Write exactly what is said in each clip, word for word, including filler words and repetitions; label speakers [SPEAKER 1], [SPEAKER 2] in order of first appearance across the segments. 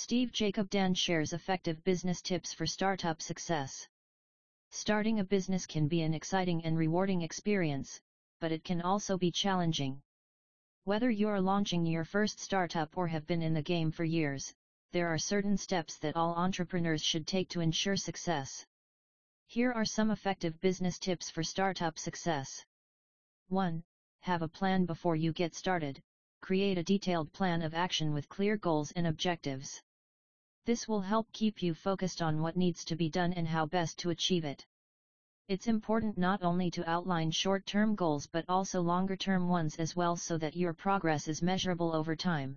[SPEAKER 1] Steve Jacob Dan shares effective business tips for startup success. Starting a business can be an exciting and rewarding experience, but it can also be challenging. Whether you're launching your first startup or have been in the game for years, there are certain steps that all entrepreneurs should take to ensure success. Here are some effective business tips for startup success. one. Have a plan before you get started. Create a detailed plan of action with clear goals and objectives. This will help keep you focused on what needs to be done and how best to achieve it. It's important not only to outline short-term goals but also longer-term ones as well so that your progress is measurable over time.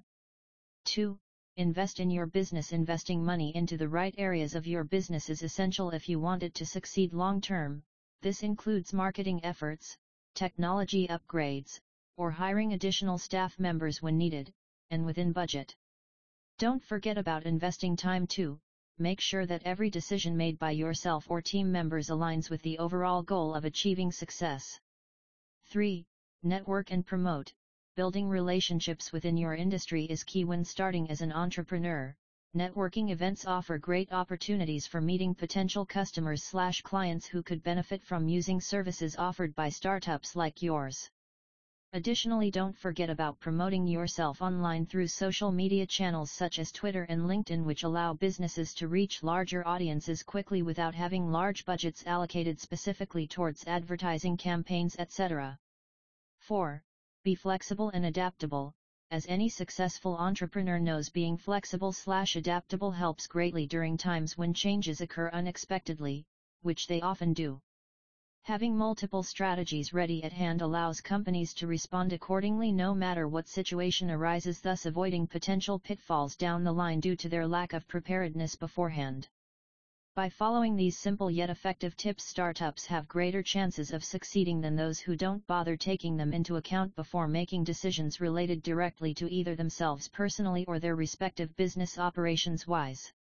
[SPEAKER 1] two. Invest in your business. Investing money into the right areas of your business is essential if you want it to succeed long-term. This includes marketing efforts, technology upgrades, or hiring additional staff members when needed, and within budget. Don't forget about investing time too. Make sure that every decision made by yourself or team members aligns with the overall goal of achieving success. three. Network and promote. Building relationships within your industry is key when starting as an entrepreneur. Networking events offer great opportunities for meeting potential customers slash clients who could benefit from using services offered by startups like yours. Additionally, don't forget about promoting yourself online through social media channels such as Twitter and LinkedIn, which allow businesses to reach larger audiences quickly without having large budgets allocated specifically towards advertising campaigns, et cetera. four. Be flexible and adaptable. As any successful entrepreneur knows, being flexible slash adaptable helps greatly during times when changes occur unexpectedly, which they often do. Having multiple strategies ready at hand allows companies to respond accordingly no matter what situation arises, thus avoiding potential pitfalls down the line due to their lack of preparedness beforehand. By following these simple yet effective tips, startups have greater chances of succeeding than those who don't bother taking them into account before making decisions related directly to either themselves personally or their respective business operations wise.